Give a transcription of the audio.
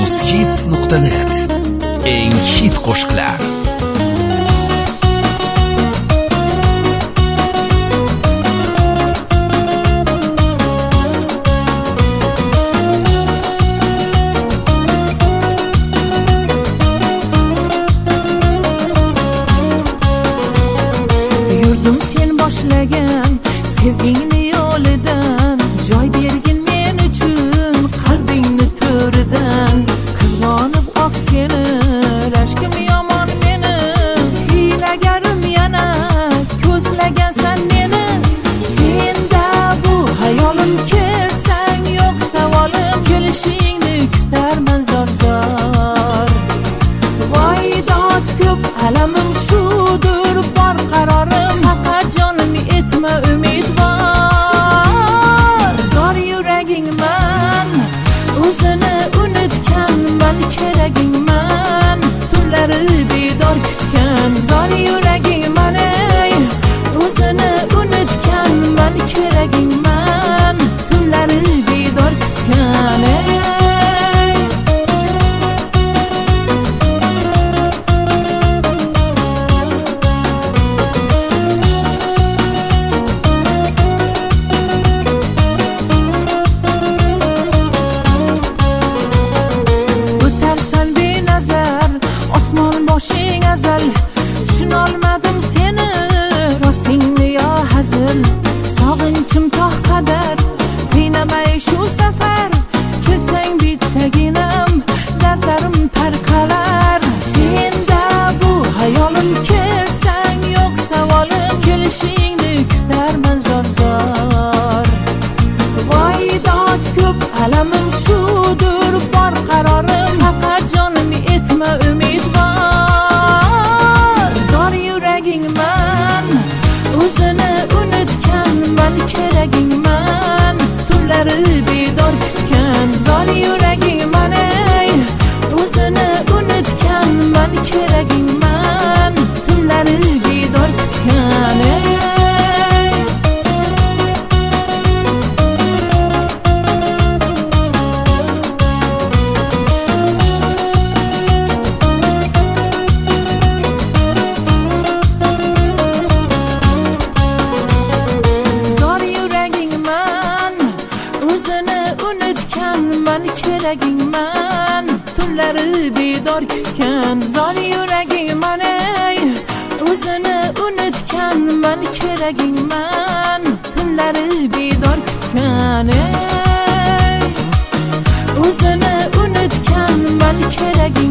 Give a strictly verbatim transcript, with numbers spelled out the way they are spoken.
Musikhits nuqta net eng hit qo'shiqlar. Yurdim sen boshlagan sevgingni yo'lidan, joy bergin men uchun qalbingni to'ridan. Qizg'onib oq seni, rashkim yomon meni, hiylagarim yana ko'zlagansan meni. Senda bu hayolim kelsang yo'q savolim, kelishingni kutarman zor zor. Voy dod ko'p alamim shudur, bor qarorim faqat jonimni etma umidvor. Zor yuragingman, o'zini unutganman, keragingman, tunlari bedor kutgan. Zor yuragingman, ey, o'zini unutganman, keragingman, tunlari bedor kutgan. Ey boshing azal, tushunolmadim seni, rostingni yo hazil. Sog'inchim tog' qadar, qiynamay shu safar, kelsang bittaginam, dardlarim tarqalar. Senda bu hayolim kelsang yo'q savolim, kelishingni kutarman zor zor. Voy dod ko'p alamim shudur, bor qarorim faqat jonimni etma umidvor. Zor yuragingman, o'zini unutganman, keragingman, tunlari bedor kutgan. Zor yuragingman, ey, o'zini unutganman, keragingman, tunlari bedor kutgan. Ey unutganman, keragingman, tunlari bedor kutgan. Zor yuragingman, ey, o'zini unutganman, keragingman, tunlari bedor kutgan. Ey o'zini unutganman, keragingman.